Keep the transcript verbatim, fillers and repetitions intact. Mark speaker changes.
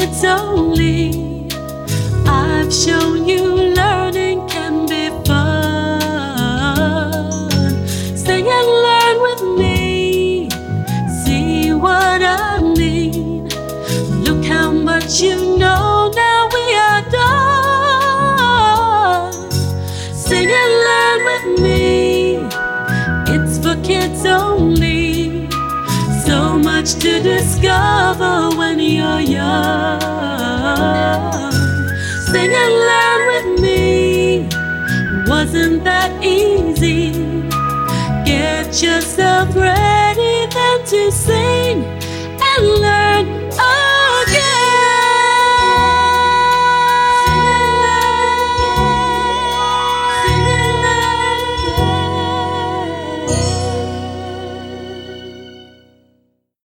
Speaker 1: kids only. I've shown you learning can be fun. Sing and learn with me. See what I mean. Look how much you know. Now we are done. Sing and learn with me. It's for kids only. So much to discover when you're young. Sing and learn with me. Wasn't that easy? Get yourself ready then to sing and learn again. Sing and learn again.